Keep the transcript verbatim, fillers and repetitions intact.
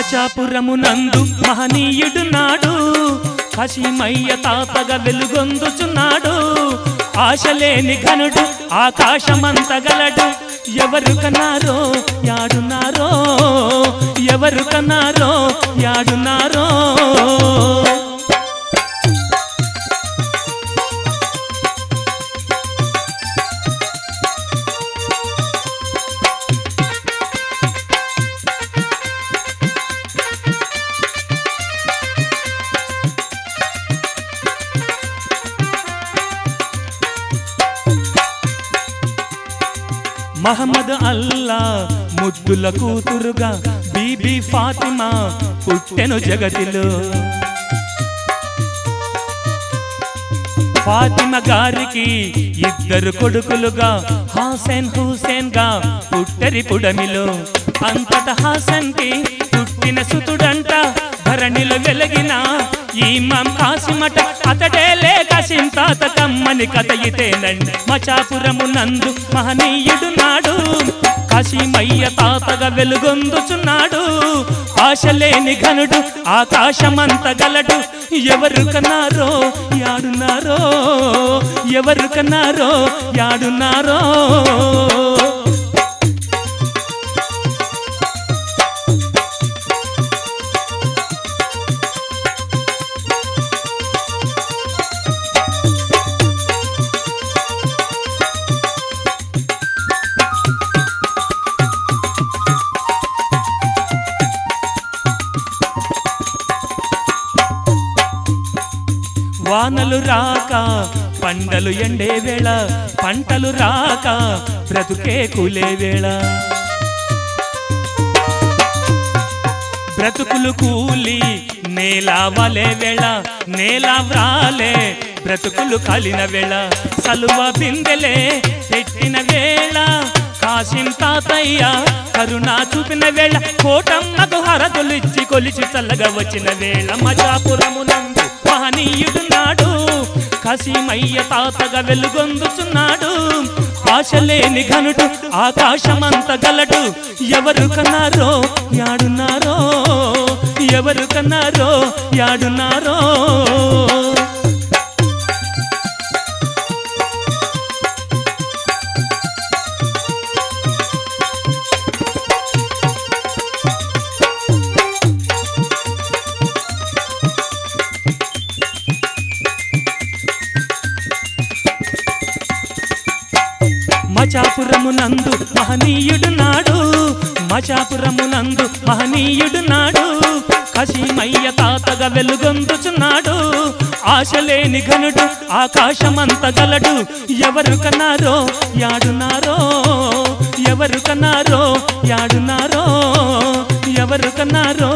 మచాపురమునందు మహనీయుడు నాడు కాశీమయ్య తాతగా వెలుగొందుచున్నాడు. ఆశలేని ఘనుడు ఆకాశమంత గలడు. ఎవరు కన్నారో యాడున్నారో, ఎవరు కన్నారో యాడున్నారో. మహమ్మద్ అల్లా ముద్దుల కూతురుగా బీబీ ఫాతిమా పుట్టెను జగతిలో. ఫాతిమా గారికి ఇద్దరు కొడుకులుగా హసన్ హుసేన్ గా పుట్టరి పుడమిలో. అంతట హసన్ కి పుట్టిన సుతుడంట ధరణిలో వెలిగిన ఇమాం కాసిమట. అతడేలే కాసిం తాత కమ్మని కథ ఇతేనండి. మచాపురమునందు మహనీయుడు నాడు కాశీమయ్య తాతగా వెలుగొందుచున్నాడు. ఆశలేని ఘనుడు ఆకాశమంత గలడు. ఎవరు కన్నారో యాడున్నారో, ఎవరు కన్నారో యాడున్నారో. వానలు రాక పంటలు ఎండే వేళ, పంటలు రాక బ్రతుకే కూలే వేళ. బ్రతుకులు కూలి నేల వలే వేళ, నేల వ్రాలే బ్రతుకులు కాలిన వేళ. సలువ బిందెలే పెట్టిన వేళ కాశీం తాతయ్య కరుణ చూపిన వేళ. కోటమ్మకు హరతులు ఇచ్చి కొలిచి చల్లగా వచ్చిన వేళ. మచాపురమునందు మహనీయుడు నాడు కాశీమయ్య తాతగా వెలుగొందుచున్నాడు. ఆశలేని ఘనుడు ఆకాశమంత గలడు. ఎవరు కన్నారో యాడున్నారో, ఎవరు కన్నారో యాడున్నారో. మచాపురమునందు మహనీయుడు నాడు, మచాపురమునందు మహనీయుడు నాడు కాశీమయ్య తాతగా వెలుగొందుచున్నాడు. ఆశలేని ఘనుడు ఆకాశమంత గలడు. ఎవరు కన్నారో యాడున్నారో, ఎవరు కన్నారో యాడున్నారో, ఎవరు కన్నారో